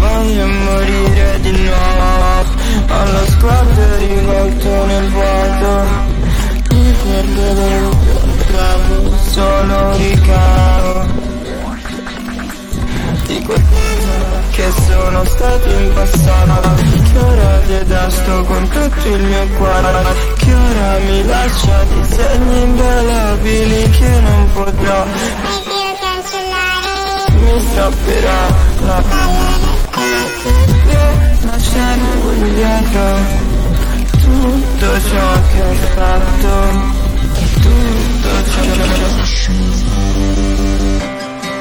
Voglio morire di nuovo, ho lo sguardo rivolto nel vuoto. Mi perdo dentro, trovo solo ricavo di qualcosa che sono stato in passato, che ora detesto con tutto il mio cuore, che ora mi lascia di segni indelebili che non potrò mi strapperà la lasciare indietro tutto ciò che ho fatto, tutto ciò che ho fatto.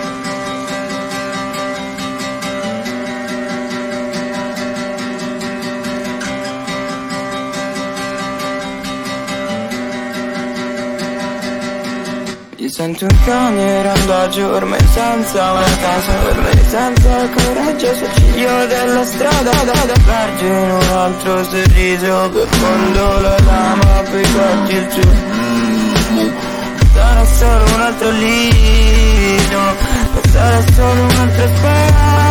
Sento un cane randagio ormai senza una casa, ormai senza coraggio sul ciglio della strada. Verge in un altro sorriso che fondo la lama, poi porti il giù. Sarà solo un altro lido, sarà solo un altro spazio.